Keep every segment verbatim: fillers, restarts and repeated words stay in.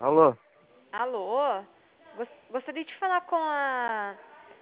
Alô? Alô? Gos- Gostaria de falar com a...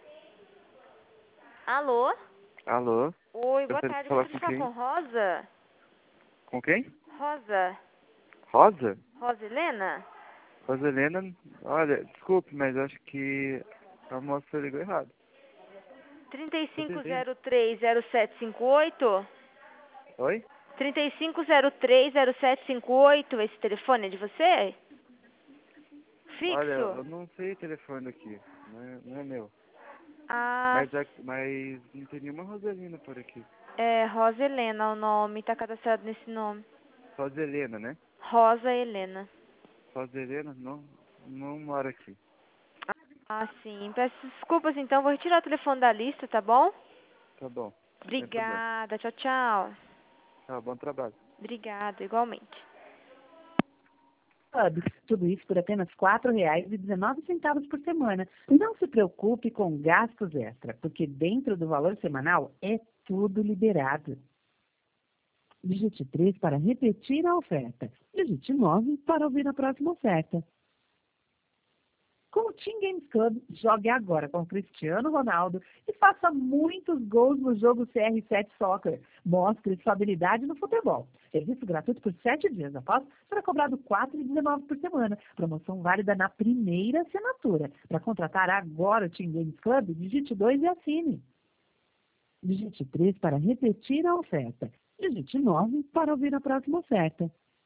Alô? Alô? Oi, boa Gostaria de tarde. falar Gostaria com de falar com quem? Rosa? Com quem? Rosa? Rosa? Rosa Helena? Rosa Helena? Olha, desculpe, mas acho que a moça ligou errado. trinta e Você cinco vem? zero três zero sete cinco oito? Oi? trinta e cinco zero três zero sete cinco oito, esse telefone é de você? Olha, Fixo? eu não sei o telefone daqui. Não é, não é meu. Ah, Mas, aqui- mas não tem nenhuma Rosalina por aqui. é Rosa Helena o nome, tá cadastrado nesse nome. Rosa Helena, né? Rosa Helena. Rosa Helena não, não mora aqui. Ah, sim. Peço desculpas então, vou retirar o telefone da lista, tá bom? Tá bom, sem problema. Obrigada, tchau, tchau. Tá, bom trabalho. Obrigada, igualmente. Hub. Tudo isso por apenas quatro reais e dezenove centavos por semana. Não se preocupe com gastos extra, porque dentro do valor semanal é tudo liberado. Digite três para repetir a oferta. Digite nove para ouvir a próxima oferta. Com o Team Games Club, jogue agora com Cristiano Ronaldo e faça muitos gols no jogo C R sete Soccer. Mostre sua habilidade no futebol. Serviço gratuito por sete dias. Após, será cobrado quatro reais e dezenove centavos por semana. Promoção válida na primeira assinatura. Para contratar agora o Team Games Club, digite dois e assine. Digite três para repetir a oferta. Digite nove para ouvir a próxima oferta.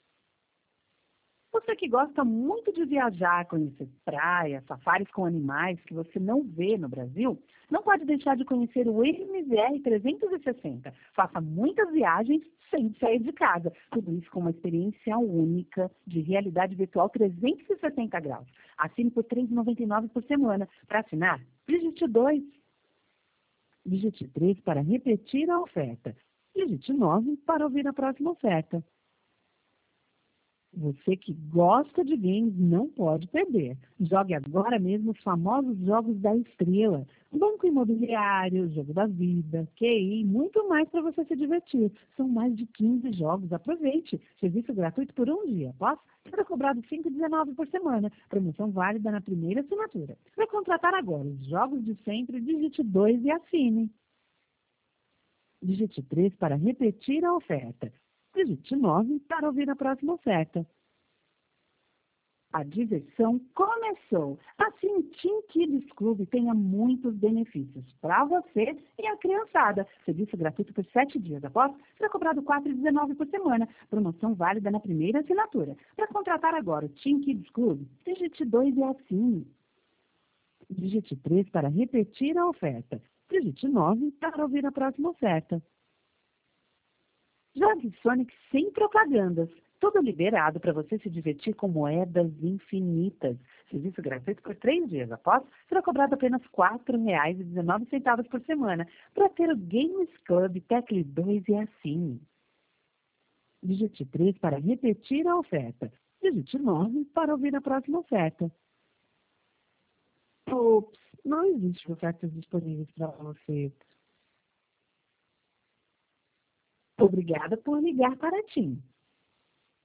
Você que gosta muito de viajar, conhecer praias, safaris com animais que você não vê no Brasil, não pode deixar de conhecer o M V R trezentos e sessenta. Faça muitas viagens sem sair de casa. Tudo isso com uma experiência única de realidade virtual trezentos e sessenta graus. Assine por três reais e noventa e nove centavos por semana. Para assinar, digite dois. Digite três para repetir a oferta. Digite nove para ouvir a próxima oferta. Você que gosta de games não pode perder. Jogue agora mesmo os famosos jogos da Estrela. Banco Imobiliário, Jogo da Vida, Q I e muito mais para você se divertir. São mais de quinze jogos. Aproveite. Serviço gratuito por um dia. Após, será cobrado cinco reais e dezenove centavos por semana. Promoção válida na primeira assinatura. Para contratar agora os jogos de sempre, digite dois e assine. Digite três para repetir a oferta. Digite nove para ouvir a próxima oferta. A diversão começou. Assim, o Team Kids Club tenha muitos benefícios para você e a criançada. Serviço gratuito por sete dias. Após, será cobrado quatro reais e dezenove centavos por semana. Promoção válida na primeira assinatura. Para contratar agora o Team Kids Club, digite dois e assine. Digite três para repetir a oferta. Digite nove para ouvir a próxima oferta. Jogue Sonic sem propagandas. Tudo liberado para você se divertir com moedas infinitas. Serviço gratuito por três dias. Após, será cobrado apenas quatro reais e dezenove centavos por semana. Para ter o Games Club, tecle dois e assine. Digite três para repetir a oferta. Digite nove para ouvir a próxima oferta. Ops, não existe ofertas disponíveis para você. Obrigada por ligar para a TIM.